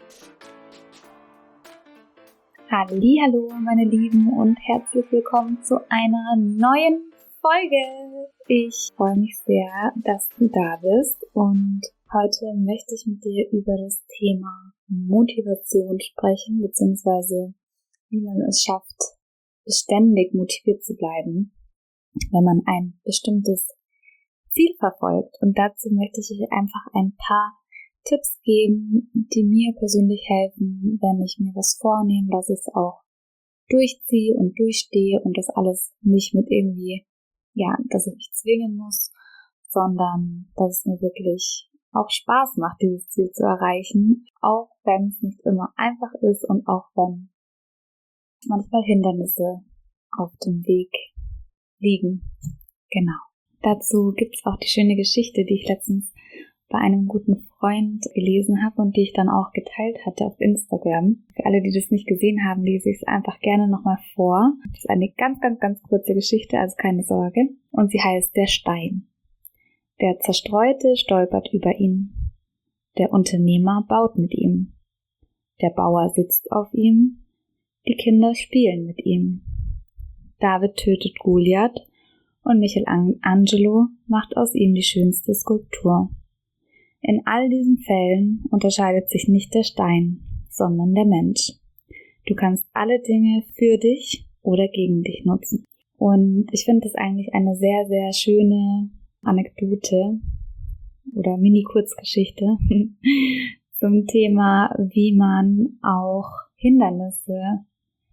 Hallihallo, meine Lieben, und herzlich willkommen zu einer neuen Folge. Ich freue mich sehr, dass du da bist, und heute möchte ich mit dir über das Thema Motivation sprechen, beziehungsweise wie man es schafft, beständig motiviert zu bleiben, wenn man ein bestimmtes Ziel verfolgt. Und dazu möchte ich euch einfach ein paar Tipps geben, die mir persönlich helfen, wenn ich mir was vornehme, dass ich es auch durchziehe und durchstehe und das alles nicht mit irgendwie, dass ich mich zwingen muss, sondern dass es mir wirklich auch Spaß macht, dieses Ziel zu erreichen, auch wenn es nicht immer einfach ist und auch wenn manchmal Hindernisse auf dem Weg liegen. Genau. Dazu gibt es auch die schöne Geschichte, die ich letztens bei einem guten Freund gelesen habe und die ich dann auch geteilt hatte auf Instagram. Für alle, die das nicht gesehen haben, lese ich es einfach gerne nochmal vor. Das ist eine ganz, ganz, ganz kurze Geschichte, also keine Sorge. Und sie heißt Der Stein. Der Zerstreute stolpert über ihn. Der Unternehmer baut mit ihm. Der Bauer sitzt auf ihm. Die Kinder spielen mit ihm. David tötet Goliath und Michelangelo macht aus ihm die schönste Skulptur. In all diesen Fällen unterscheidet sich nicht der Stein, sondern der Mensch. Du kannst alle Dinge für dich oder gegen dich nutzen. Und ich finde das eigentlich eine sehr, sehr schöne Anekdote oder Mini-Kurzgeschichte zum Thema, wie man auch Hindernisse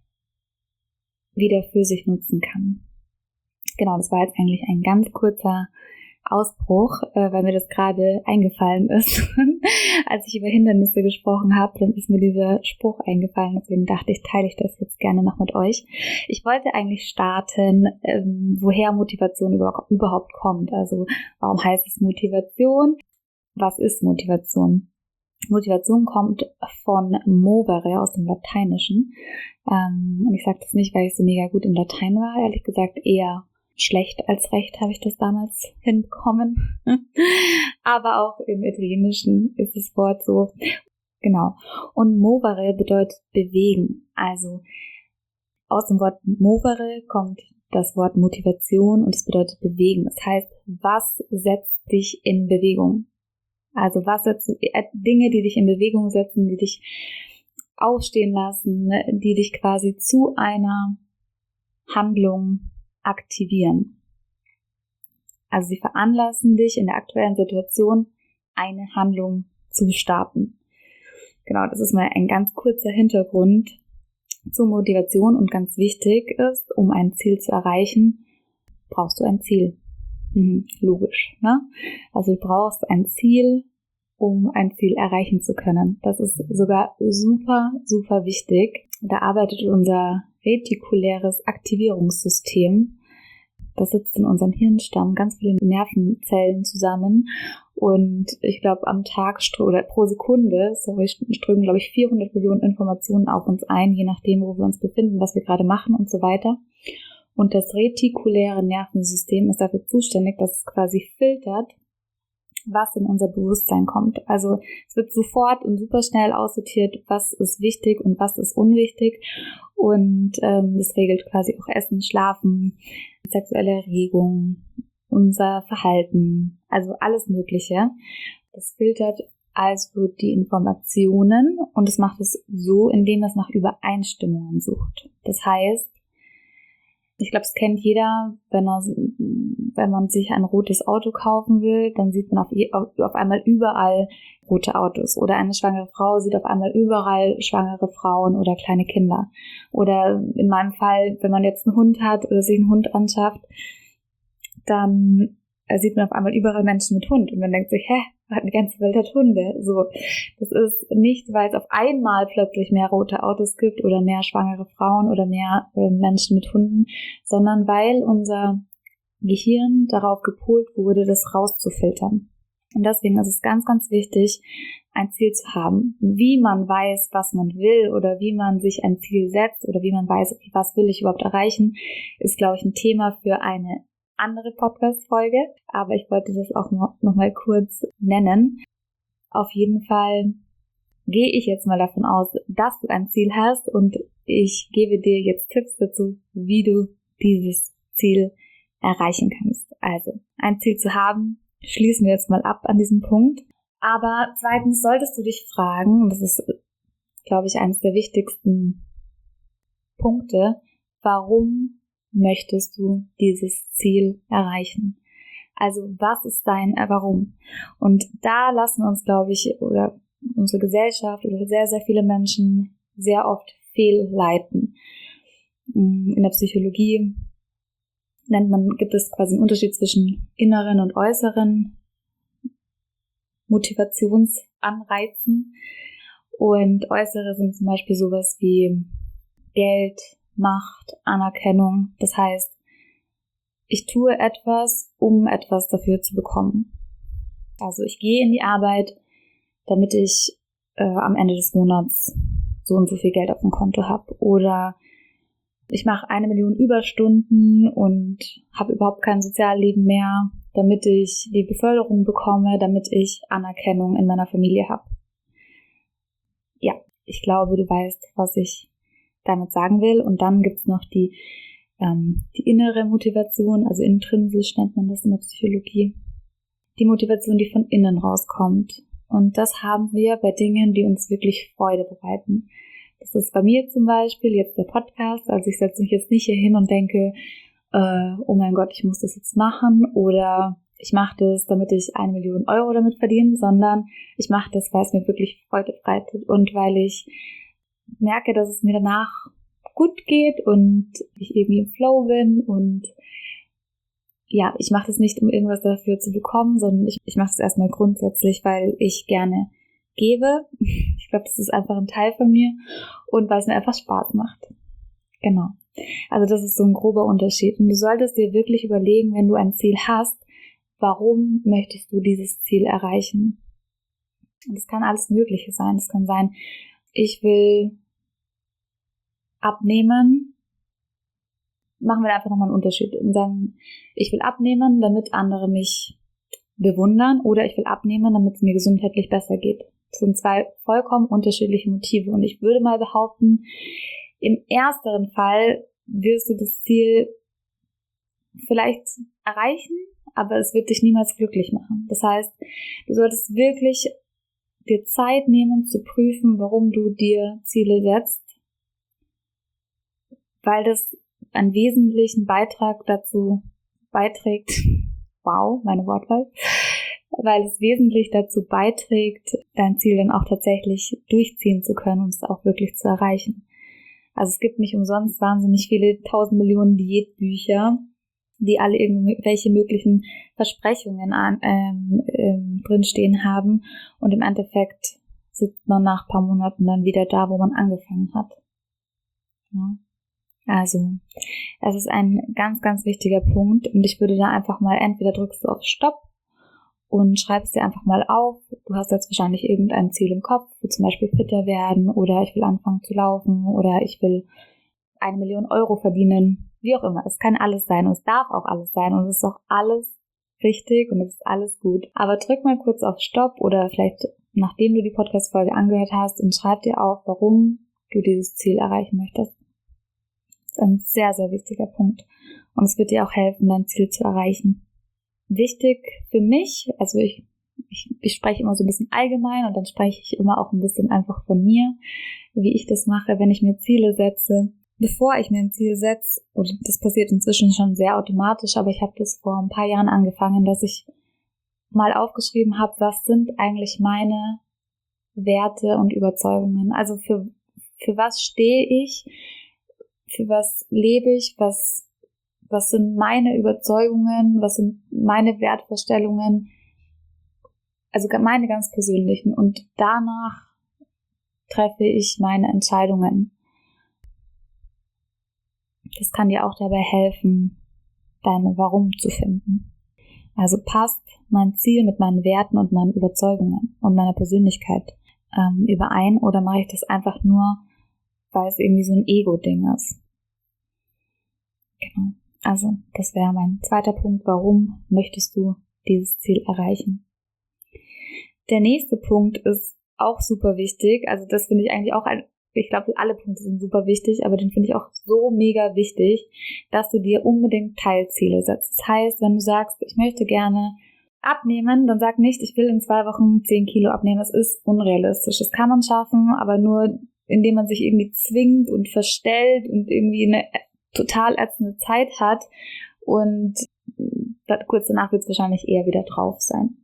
wieder für sich nutzen kann. Genau, das war jetzt eigentlich ein ganz kurzer Ausbruch, weil mir das gerade eingefallen ist. Als ich über Hindernisse gesprochen habe, dann ist mir dieser Spruch eingefallen, deswegen dachte ich, teile ich das jetzt gerne noch mit euch. Ich wollte eigentlich starten, woher Motivation überhaupt kommt. Also warum heißt es Motivation? Was ist Motivation? Motivation kommt von movere, aus dem Lateinischen. Und ich sage das nicht, weil ich so mega gut in Latein war, ehrlich gesagt eher schlecht als recht habe ich das damals hinbekommen. Aber auch im Italienischen ist das Wort so. Genau. Und movere bedeutet bewegen. Also aus dem Wort movere kommt das Wort Motivation und es bedeutet bewegen. Das heißt, was setzt dich in Bewegung? Also was setzt Dinge, die dich in Bewegung setzen, die dich aufstehen lassen, die dich quasi zu einer Handlung aktivieren. Also sie veranlassen dich in der aktuellen Situation, eine Handlung zu starten. Genau, das ist mal ein ganz kurzer Hintergrund zur Motivation, und ganz wichtig ist, um ein Ziel zu erreichen, brauchst du ein Ziel. Logisch, ne? Also du brauchst ein Ziel, um ein Ziel erreichen zu können. Das ist sogar super, super wichtig. Da arbeitet unser retikuläres Aktivierungssystem. Das sitzt in unserem Hirnstamm, ganz viele Nervenzellen zusammen. Und ich glaube, am Tag oder pro Sekunde, strömen, glaube ich, 400 Millionen Informationen auf uns ein, je nachdem, wo wir uns befinden, was wir gerade machen und so weiter. Und das retikuläre Nervensystem ist dafür zuständig, dass es quasi filtert, was in unser Bewusstsein kommt. Also es wird sofort und super schnell aussortiert, was ist wichtig und was ist unwichtig. Und das regelt quasi auch Essen, Schlafen, sexuelle Erregung, unser Verhalten, also alles Mögliche. Das filtert also die Informationen, und es macht es so, indem es nach Übereinstimmungen sucht. Das heißt, ich glaube, es kennt jeder, wenn man sich ein rotes Auto kaufen will, dann sieht man auf einmal überall rote Autos. Oder eine schwangere Frau sieht auf einmal überall schwangere Frauen oder kleine Kinder. Oder in meinem Fall, wenn man jetzt einen Hund hat oder sich einen Hund anschafft, dann sieht man auf einmal überall Menschen mit Hund. Und man denkt sich, die ganze Welt hat Hunde. So, das ist nicht, weil es auf einmal plötzlich mehr rote Autos gibt oder mehr schwangere Frauen oder mehr Menschen mit Hunden, sondern weil unser Gehirn darauf gepolt wurde, das rauszufiltern. Und deswegen ist es ganz, ganz wichtig, ein Ziel zu haben. Wie man weiß, was man will, oder wie man sich ein Ziel setzt, oder wie man weiß, was will ich überhaupt erreichen, ist, glaube ich, ein Thema für eine andere Podcast-Folge, aber ich wollte das auch noch mal kurz nennen. Auf jeden Fall gehe ich jetzt mal davon aus, dass du ein Ziel hast und ich gebe dir jetzt Tipps dazu, wie du dieses Ziel erreichen kannst. Also, ein Ziel zu haben, schließen wir jetzt mal ab an diesem Punkt. Aber zweitens solltest du dich fragen, und das ist, glaube ich, eines der wichtigsten Punkte, warum möchtest du dieses Ziel erreichen? Also, was ist dein Warum? Und da lassen uns, glaube ich, oder unsere Gesellschaft oder sehr, sehr viele Menschen sehr oft fehlleiten. In der Psychologie gibt es quasi einen Unterschied zwischen inneren und äußeren Motivationsanreizen. Und äußere sind zum Beispiel sowas wie Geld, Macht, Anerkennung. Das heißt, ich tue etwas, um etwas dafür zu bekommen. Also ich gehe in die Arbeit, damit ich am Ende des Monats so und so viel Geld auf dem Konto habe. Oder ich mache 1 Million Überstunden und habe überhaupt kein Sozialleben mehr, damit ich die Beförderung bekomme, damit ich Anerkennung in meiner Familie habe. Ja, ich glaube, du weißt, was ich damit sagen will. Und dann gibt's noch die innere Motivation, also intrinsisch nennt man das in der Psychologie. Die Motivation, die von innen rauskommt. Und das haben wir bei Dingen, die uns wirklich Freude bereiten. Das ist bei mir zum Beispiel jetzt der Podcast. Also ich setze mich jetzt nicht hier hin und denke, oh mein Gott, ich muss das jetzt machen oder ich mache das, damit ich 1 Million Euro damit verdiene, sondern ich mache das, weil es mir wirklich Freude bereitet und weil ich merke, dass es mir danach gut geht und ich irgendwie im Flow bin und ja, ich mache das nicht, um irgendwas dafür zu bekommen, sondern ich mache es erstmal grundsätzlich, weil ich gerne gebe. Ich glaube, das ist einfach ein Teil von mir und weil es mir einfach Spaß macht. Genau. Also das ist so ein grober Unterschied. Und du solltest dir wirklich überlegen, wenn du ein Ziel hast, warum möchtest du dieses Ziel erreichen? Und das kann alles Mögliche sein. Das kann sein, ich will abnehmen. Machen wir einfach nochmal einen Unterschied und sagen, ich will abnehmen, damit andere mich bewundern oder ich will abnehmen, damit es mir gesundheitlich besser geht. Das sind 2 vollkommen unterschiedliche Motive und ich würde mal behaupten, im ersteren Fall wirst du das Ziel vielleicht erreichen, aber es wird dich niemals glücklich machen. Das heißt, du solltest wirklich dir Zeit nehmen zu prüfen, warum du dir Ziele setzt, weil das einen wesentlichen Beitrag dazu beiträgt, wow, meine Wortwahl, weil es wesentlich dazu beiträgt, dein Ziel dann auch tatsächlich durchziehen zu können und es auch wirklich zu erreichen. Also es gibt nicht umsonst wahnsinnig viele 1000 Millionen Diätbücher, die alle irgendwelche möglichen Versprechungen drinstehen haben und im Endeffekt sitzt man nach ein paar Monaten dann wieder da, wo man angefangen hat. Ja. Also, das ist ein ganz, ganz wichtiger Punkt und ich würde da einfach mal, entweder drückst du auf Stopp und schreibst dir einfach mal auf, du hast jetzt wahrscheinlich irgendein Ziel im Kopf, wie zum Beispiel fitter werden oder ich will anfangen zu laufen oder ich will 1 Million Euro verdienen, wie auch immer. Es kann alles sein und es darf auch alles sein und es ist auch alles richtig und es ist alles gut. Aber drück mal kurz auf Stopp oder vielleicht nachdem du die Podcast-Folge angehört hast und schreib dir auf, warum du dieses Ziel erreichen möchtest. Das ist ein sehr, sehr wichtiger Punkt. Und es wird dir auch helfen, dein Ziel zu erreichen. Wichtig für mich, also ich spreche immer so ein bisschen allgemein und dann spreche ich immer auch ein bisschen einfach von mir, wie ich das mache, wenn ich mir Ziele setze. Bevor ich mir ein Ziel setze, und das passiert inzwischen schon sehr automatisch, aber ich habe das vor ein paar Jahren angefangen, dass ich mal aufgeschrieben habe, was sind eigentlich meine Werte und Überzeugungen. Also für was stehe ich, für was lebe ich, was sind meine Überzeugungen, was sind meine Wertvorstellungen, also meine ganz persönlichen. Und danach treffe ich meine Entscheidungen. Das kann dir auch dabei helfen, deine Warum zu finden. Also passt mein Ziel mit meinen Werten und meinen Überzeugungen und meiner Persönlichkeit überein oder mache ich das einfach nur, weil es irgendwie so ein Ego-Ding ist. Genau. Also, das wäre mein zweiter Punkt. Warum möchtest du dieses Ziel erreichen? Der nächste Punkt ist auch super wichtig. Also das finde ich eigentlich auch ich glaube, alle Punkte sind super wichtig, aber den finde ich auch so mega wichtig, dass du dir unbedingt Teilziele setzt. Das heißt, wenn du sagst, ich möchte gerne abnehmen, dann sag nicht, ich will in 2 Wochen 10 Kilo abnehmen. Das ist unrealistisch. Das kann man schaffen, aber nur indem man sich irgendwie zwingt und verstellt und irgendwie eine total ätzende Zeit hat. Und kurz danach wird es wahrscheinlich eher wieder drauf sein.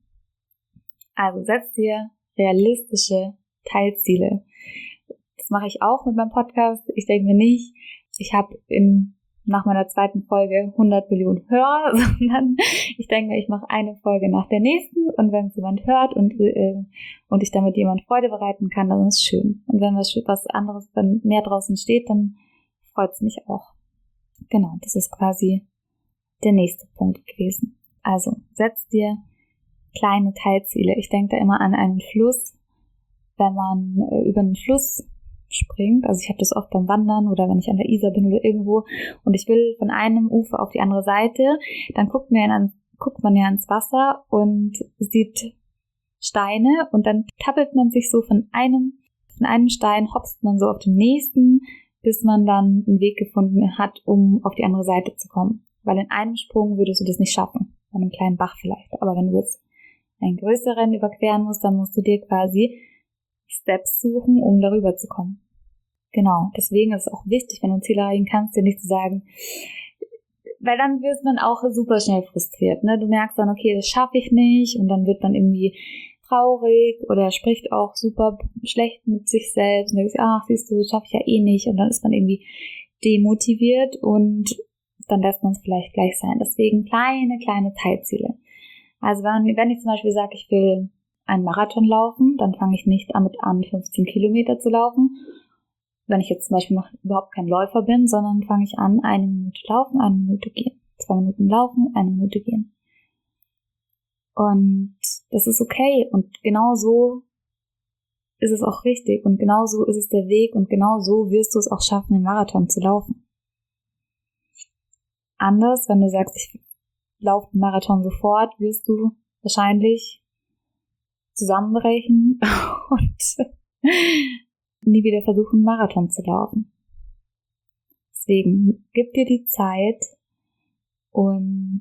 Also setz dir realistische Teilziele. Das mache ich auch mit meinem Podcast. Ich denke mir nicht, ich habe nach meiner 2. Folge 100 Millionen Hörer, sondern ich denke mir, ich mache eine Folge nach der nächsten und wenn es jemand hört und ich damit jemand Freude bereiten kann, dann ist es schön. Und wenn was anderes, wenn mehr draußen steht, dann freut es mich auch. Genau, das ist quasi der nächste Punkt gewesen. Also, setz dir kleine Teilziele. Ich denke da immer an einen Fluss, wenn man über einen Fluss springt. Also ich habe das oft beim Wandern oder wenn ich an der Isar bin oder irgendwo und ich will von einem Ufer auf die andere Seite, dann guckt man ja ins Wasser und sieht Steine und dann tappelt man sich so von einem Stein, hopst man so auf den nächsten, bis man dann einen Weg gefunden hat, um auf die andere Seite zu kommen. Weil in einem Sprung würdest du das nicht schaffen. Bei einem kleinen Bach vielleicht. Aber wenn du jetzt einen größeren überqueren musst, dann musst du dir quasi Steps suchen, um darüber zu kommen. Genau, deswegen ist es auch wichtig, wenn du ein Ziel erreichen kannst, dir nicht zu sagen, weil dann wirst man auch super schnell frustriert, ne? Du merkst dann, okay, das schaffe ich nicht und dann wird man irgendwie traurig oder spricht auch super schlecht mit sich selbst und denkst, ach, siehst du, das schaffe ich ja eh nicht und dann ist man irgendwie demotiviert und dann lässt man es vielleicht gleich sein. Deswegen kleine Teilziele. Also wenn ich zum Beispiel sage, ich will einen Marathon laufen, dann fange ich nicht damit an, 15 Kilometer zu laufen. Wenn ich jetzt zum Beispiel noch überhaupt kein Läufer bin, sondern fange ich an, 1 Minute laufen, 1 Minute gehen. 2 Minuten laufen, 1 Minute gehen. Und das ist okay. Und genau so ist es auch richtig. Und genau so ist es der Weg. Und genau so wirst du es auch schaffen, den Marathon zu laufen. Anders, wenn du sagst, ich laufe den Marathon sofort, wirst du wahrscheinlich zusammenbrechen und nie wieder versuchen, einen Marathon zu laufen. Deswegen gib dir die Zeit und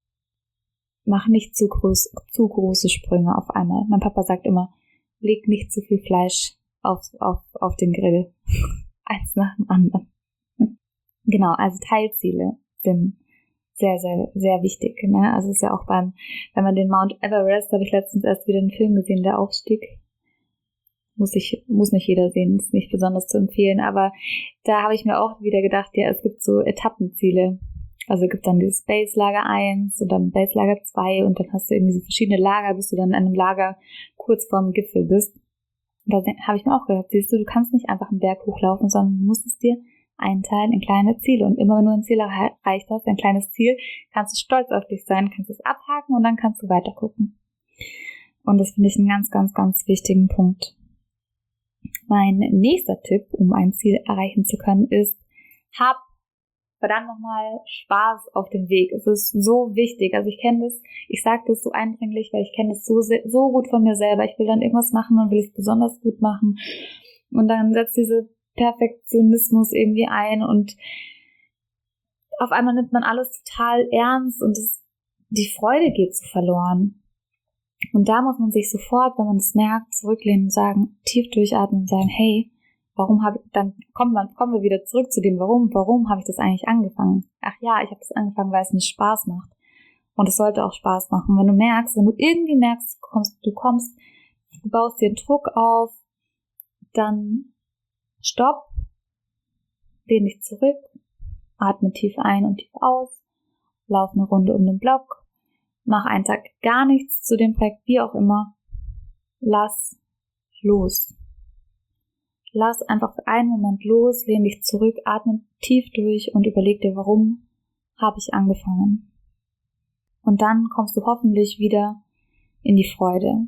mach nicht zu große Sprünge auf einmal. Mein Papa sagt immer, leg nicht zu viel Fleisch auf den Grill. Eins nach dem anderen. Genau, also Teilziele sind sehr, sehr, sehr wichtig. Ne? Also es ist ja auch wenn man den Mount Everest, habe ich letztens erst wieder einen Film gesehen, der Aufstieg. Muss nicht jeder sehen, ist nicht besonders zu empfehlen, aber da habe ich mir auch wieder gedacht, ja, es gibt so Etappenziele. Also gibt dann dieses Baselager 1 und dann Baselager 2 und dann hast du irgendwie so verschiedene Lager, bis du dann an einem Lager kurz vorm Gipfel bist. Und da habe ich mir auch gedacht, siehst du kannst nicht einfach einen Berg hochlaufen, sondern du musst es dir einteilen in kleine Ziele. Und immer wenn du ein Ziel erreicht hast, ein kleines Ziel, kannst du stolz auf dich sein, kannst es abhaken und dann kannst du weiter gucken. Und das finde ich einen ganz, ganz, ganz wichtigen Punkt. Mein nächster Tipp, um ein Ziel erreichen zu können, ist, hab verdammt nochmal Spaß auf dem Weg. Es ist so wichtig. Also ich sage das so eindringlich, weil ich kenne das so gut von mir selber. Ich will dann irgendwas machen und will es besonders gut machen. Und dann setzt diese Perfektionismus irgendwie ein und auf einmal nimmt man alles total ernst und die Freude geht so verloren. Und da muss man sich sofort, wenn man es merkt, zurücklehnen und sagen, tief durchatmen und sagen, hey, dann kommen wir wieder zurück zu dem warum habe ich das eigentlich angefangen? Ach ja, ich habe das angefangen, weil es mir Spaß macht. Und es sollte auch Spaß machen. Wenn du irgendwie merkst, du baust dir Druck auf, dann stopp, lehn dich zurück, atme tief ein und tief aus, lauf eine Runde um den Block, mach einen Tag gar nichts zu dem Projekt, wie auch immer. Lass los. Lass einfach für einen Moment los, lehn dich zurück, atme tief durch und überleg dir, warum habe ich angefangen. Und dann kommst du hoffentlich wieder in die Freude.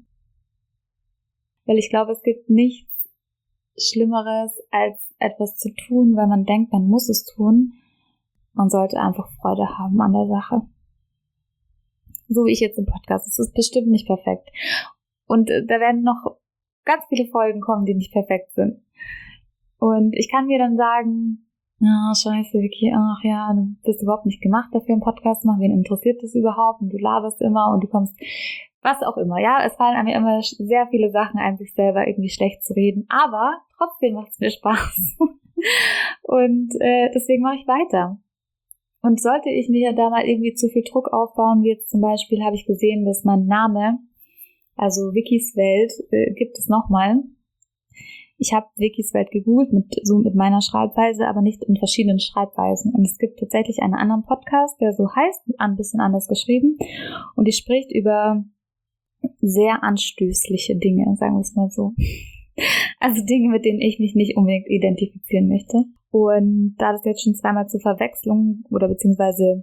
Weil ich glaube, es gibt nichts Schlimmeres, als etwas zu tun, weil man denkt, man muss es tun. Man sollte einfach Freude haben an der Sache. So wie ich jetzt im Podcast. Es ist bestimmt nicht perfekt. Und da werden noch ganz viele Folgen kommen, die nicht perfekt sind. Und ich kann mir dann sagen, ja, scheiße, Vicky, ach ja, du bist überhaupt nicht gemacht dafür, einen Podcast zu machen, wen interessiert das überhaupt? Und du laberst immer und du kommst, was auch immer, ja, es fallen mir immer sehr viele Sachen ein, sich selber irgendwie schlecht zu reden, aber trotzdem macht es mir Spaß. Und deswegen mache ich weiter. Und sollte ich mir da mal irgendwie zu viel Druck aufbauen, wie jetzt zum Beispiel habe ich gesehen, dass mein Name, also Vickys Welt, gibt es nochmal. Ich habe Vickys Welt gegoogelt mit meiner Schreibweise, aber nicht in verschiedenen Schreibweisen. Und es gibt tatsächlich einen anderen Podcast, der so heißt, ein bisschen anders geschrieben. Und die spricht über sehr anstößliche Dinge, sagen wir es mal so. Also Dinge, mit denen ich mich nicht unbedingt identifizieren möchte. Und da das jetzt schon zweimal zur Verwechslung oder beziehungsweise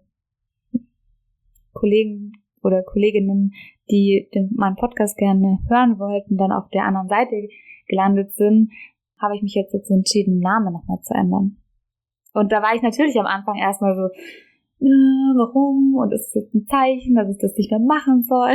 Kollegen oder Kolleginnen, die meinen Podcast gerne hören wollten, dann auf der anderen Seite gelandet sind, habe ich mich jetzt dazu entschieden, den Namen nochmal zu ändern. Und da war ich natürlich am Anfang erstmal so, warum? Und ist es jetzt ein Zeichen, dass ich das nicht mehr machen soll?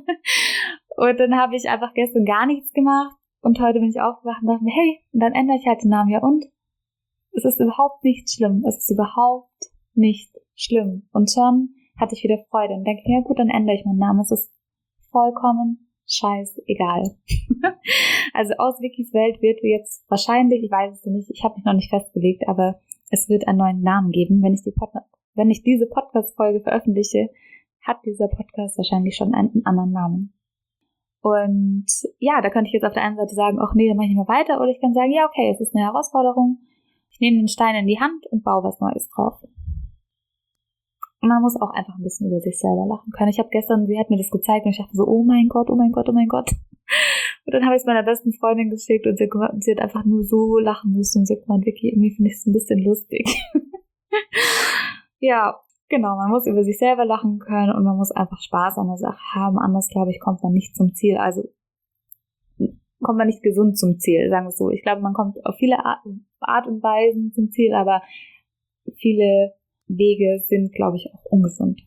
Und dann habe ich einfach gestern gar nichts gemacht und heute bin ich aufgewacht und dachte mir, hey, und dann ändere ich halt den Namen, ja und? Es ist überhaupt nicht schlimm. Es ist überhaupt nicht schlimm. Und schon hatte ich wieder Freude und denke, ja gut, dann ändere ich meinen Namen. Es ist vollkommen scheißegal. Also aus Vickys Welt wird jetzt wahrscheinlich, ich weiß es nicht, ich habe mich noch nicht festgelegt, aber es wird einen neuen Namen geben. Wenn ich diese Podcast-Folge veröffentliche, hat dieser Podcast wahrscheinlich schon einen anderen Namen. Und ja, da könnte ich jetzt auf der einen Seite sagen, ach nee, dann mache ich nicht mehr weiter. Oder ich kann sagen, ja okay, es ist eine Herausforderung. Ich nehme den Stein in die Hand und baue was Neues drauf. Und man muss auch einfach ein bisschen über sich selber lachen können. Sie hat mir das gezeigt und ich dachte so, oh mein Gott, oh mein Gott, oh mein Gott. Und dann habe ich es meiner besten Freundin geschickt und sie hat einfach nur so lachen müssen und sie hat gemeint, Vicky, irgendwie finde ich es ein bisschen lustig. Ja, genau, man muss über sich selber lachen können und man muss einfach Spaß an der Sache haben. Anders, glaube ich, kommt man nicht zum Ziel. Also kommt man nicht gesund zum Ziel, sagen wir es so. Ich glaube, man kommt auf viele Art und Weisen zum Ziel, aber viele Wege sind, glaube ich, auch ungesund.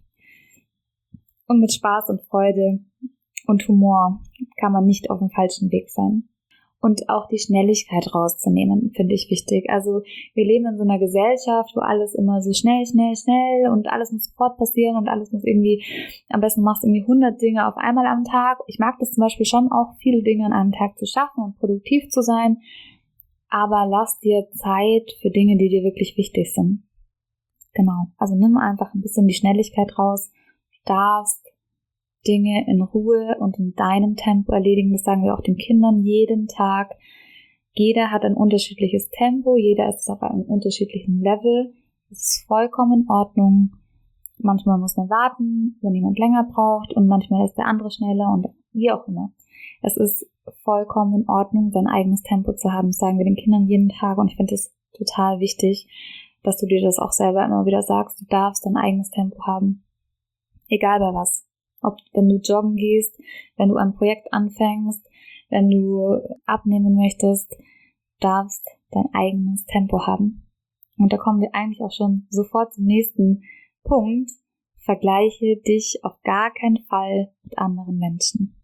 Und mit Spaß und Freude und Humor kann man nicht auf dem falschen Weg sein. Und auch die Schnelligkeit rauszunehmen, finde ich wichtig. Also wir leben in so einer Gesellschaft, wo alles immer so schnell und alles muss sofort passieren und alles muss irgendwie, am besten machst du irgendwie 100 Dinge auf einmal am Tag. Ich mag das zum Beispiel schon auch, viele Dinge an einem Tag zu schaffen und produktiv zu sein, aber lass dir Zeit für Dinge, die dir wirklich wichtig sind. Genau, also nimm einfach ein bisschen die Schnelligkeit raus, du darfst Dinge in Ruhe und in deinem Tempo erledigen. Das sagen wir auch den Kindern jeden Tag. Jeder hat ein unterschiedliches Tempo, jeder ist auf einem unterschiedlichen Level. Das ist vollkommen in Ordnung. Manchmal muss man warten, wenn jemand länger braucht und manchmal ist der andere schneller und wie auch immer. Es ist vollkommen in Ordnung, sein eigenes Tempo zu haben. Das sagen wir den Kindern jeden Tag und ich finde es total wichtig, dass du dir das auch selber immer wieder sagst. Du darfst dein eigenes Tempo haben. Egal bei was. Ob wenn du joggen gehst, wenn du ein Projekt anfängst, wenn du abnehmen möchtest, darfst dein eigenes Tempo haben. Und da kommen wir eigentlich auch schon sofort zum nächsten Punkt. Vergleiche dich auf gar keinen Fall mit anderen Menschen.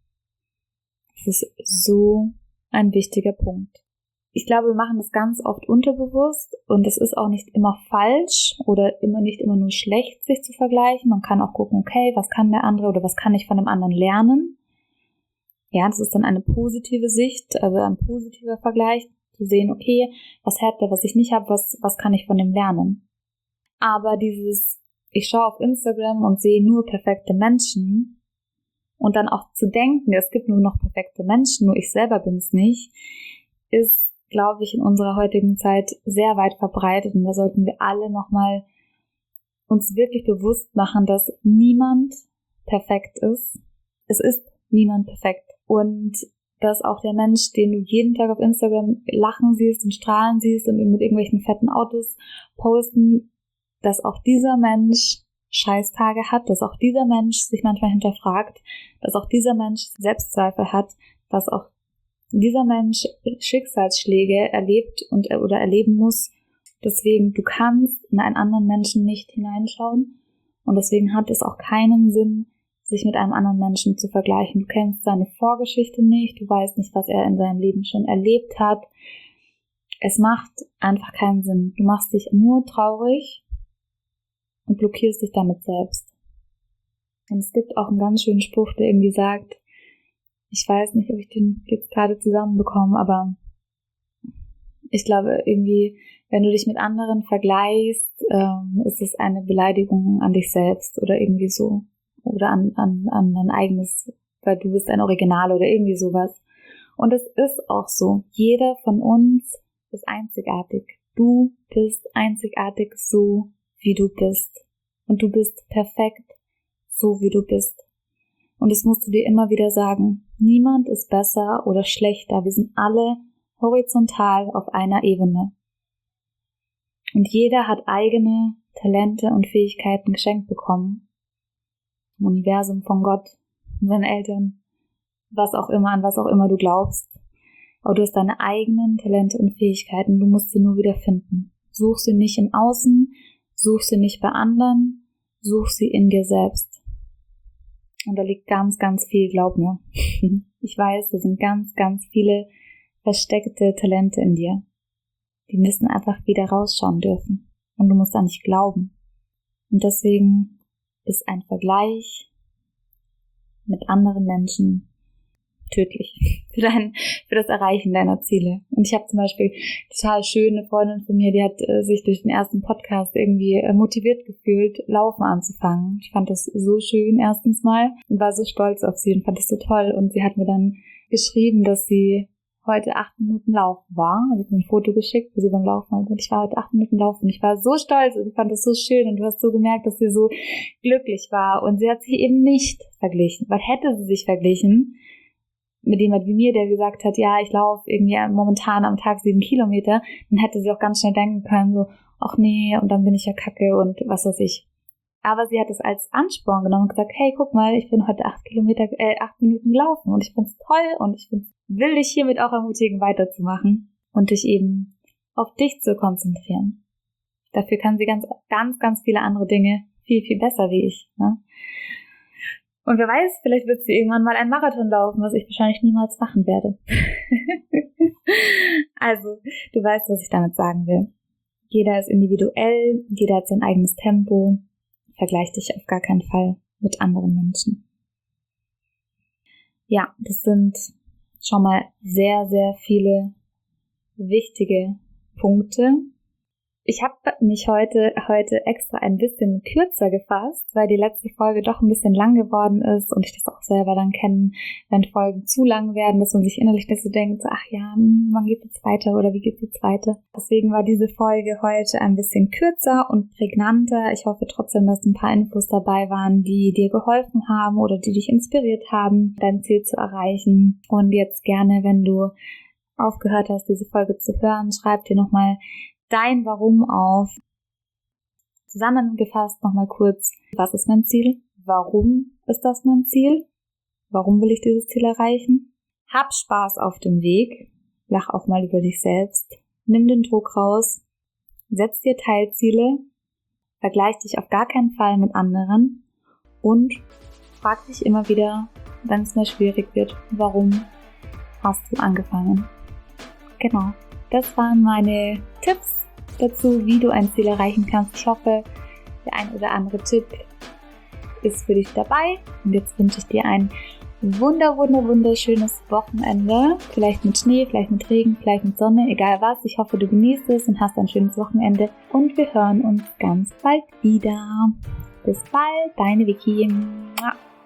Das ist so ein wichtiger Punkt. Ich glaube, wir machen das ganz oft unterbewusst und es ist auch nicht immer falsch oder nicht immer nur schlecht, sich zu vergleichen. Man kann auch gucken, okay, was kann der andere oder was kann ich von dem anderen lernen? Ja, das ist dann eine positive Sicht, also ein positiver Vergleich, zu sehen, okay, was hat der, was ich nicht habe, was kann ich von dem lernen? Aber ich schaue auf Instagram und sehe nur perfekte Menschen und dann auch zu denken, es gibt nur noch perfekte Menschen, nur ich selber bin es nicht, ist, glaube ich, in unserer heutigen Zeit sehr weit verbreitet und da sollten wir alle nochmal uns wirklich bewusst machen, dass niemand perfekt ist. Es ist niemand perfekt und dass auch der Mensch, den du jeden Tag auf Instagram lachen siehst und strahlen siehst und mit irgendwelchen fetten Autos posten, dass auch dieser Mensch Scheißtage hat, dass auch dieser Mensch sich manchmal hinterfragt, dass auch dieser Mensch Selbstzweifel hat, dass auch dieser Mensch Schicksalsschläge erlebt oder erleben muss. Deswegen, du kannst in einen anderen Menschen nicht hineinschauen und deswegen hat es auch keinen Sinn, sich mit einem anderen Menschen zu vergleichen. Du kennst seine Vorgeschichte nicht, du weißt nicht, was er in seinem Leben schon erlebt hat. Es macht einfach keinen Sinn. Du machst dich nur traurig und blockierst dich damit selbst. Und es gibt auch einen ganz schönen Spruch, der irgendwie sagt, ich weiß nicht, ob ich den jetzt gerade zusammenbekomme, aber ich glaube irgendwie, wenn du dich mit anderen vergleichst, ist es eine Beleidigung an dich selbst oder irgendwie so. Oder an dein eigenes, weil du bist ein Original oder irgendwie sowas. Und es ist auch so. Jeder von uns ist einzigartig. Du bist einzigartig so, wie du bist. Und du bist perfekt, so wie du bist. Und das musst du dir immer wieder sagen. Niemand ist besser oder schlechter. Wir sind alle horizontal auf einer Ebene. Und jeder hat eigene Talente und Fähigkeiten geschenkt bekommen. Vom Universum, von Gott, von seinen Eltern, was auch immer, an was auch immer du glaubst. Aber du hast deine eigenen Talente und Fähigkeiten. Du musst sie nur wieder finden. Such sie nicht im Außen, such sie nicht bei anderen, such sie in dir selbst. Und da liegt ganz, ganz viel, glaub mir. Ich weiß, da sind ganz, ganz viele versteckte Talente in dir. Die müssen einfach wieder rausschauen dürfen. Und du musst da nicht glauben. Und deswegen ist ein Vergleich mit anderen Menschen tödlich für das Erreichen deiner Ziele. Und ich habe zum Beispiel total schöne Freundin von mir, die hat sich durch den ersten Podcast irgendwie motiviert gefühlt, Laufen anzufangen. Ich fand das so schön erstens mal und war so stolz auf sie und fand das so toll. Und sie hat mir dann geschrieben, dass sie heute 8 Minuten laufen war. Also ich habe mir ein Foto geschickt, wo sie beim Laufen war. Und ich war heute 8 Minuten laufen. Und ich war so stolz und ich fand das so schön. Und du hast so gemerkt, dass sie so glücklich war. Und sie hat sich eben nicht verglichen. Weil hätte sie sich verglichen mit jemand wie mir, der gesagt hat, ja, ich laufe irgendwie momentan am Tag 7 Kilometer, dann hätte sie auch ganz schnell denken können, so, ach nee, und dann bin ich ja kacke und was weiß ich. Aber sie hat es als Ansporn genommen und gesagt, hey, guck mal, ich bin heute 8 Minuten gelaufen und ich find's toll und will dich hiermit auch ermutigen, weiterzumachen und dich eben auf dich zu konzentrieren. Dafür kann sie ganz, ganz, ganz viele andere Dinge viel, viel besser wie ich, ne? Und wer weiß, vielleicht wird sie irgendwann mal einen Marathon laufen, was ich wahrscheinlich niemals machen werde. Also, du weißt, was ich damit sagen will. Jeder ist individuell, jeder hat sein eigenes Tempo. Vergleich dich auf gar keinen Fall mit anderen Menschen. Ja, das sind schon mal sehr, sehr viele wichtige Punkte. Ich habe mich heute extra ein bisschen kürzer gefasst, weil die letzte Folge doch ein bisschen lang geworden ist und ich das auch selber dann kenne, wenn Folgen zu lang werden, dass man sich innerlich nicht so denkt, ach ja, wann geht's jetzt weiter oder wie geht's jetzt weiter? Deswegen war diese Folge heute ein bisschen kürzer und prägnanter. Ich hoffe trotzdem, dass ein paar Infos dabei waren, die dir geholfen haben oder die dich inspiriert haben, dein Ziel zu erreichen. Und jetzt gerne, wenn du aufgehört hast, diese Folge zu hören, schreib dir nochmal dein Warum auf. Zusammengefasst nochmal kurz, was ist mein Ziel? Warum ist das mein Ziel? Warum will ich dieses Ziel erreichen? Hab Spaß auf dem Weg. Lach auch mal über dich selbst. Nimm den Druck raus. Setz dir Teilziele. Vergleich dich auf gar keinen Fall mit anderen. Und frag dich immer wieder, wenn es mal schwierig wird, warum hast du angefangen? Genau. Das waren meine Tipps dazu, wie du ein Ziel erreichen kannst. Ich hoffe, der ein oder andere Tipp ist für dich dabei. Und jetzt wünsche ich dir ein wunderschönes Wochenende. Vielleicht mit Schnee, vielleicht mit Regen, vielleicht mit Sonne, egal was. Ich hoffe, du genießt es und hast ein schönes Wochenende. Und wir hören uns ganz bald wieder. Bis bald, deine Vicky.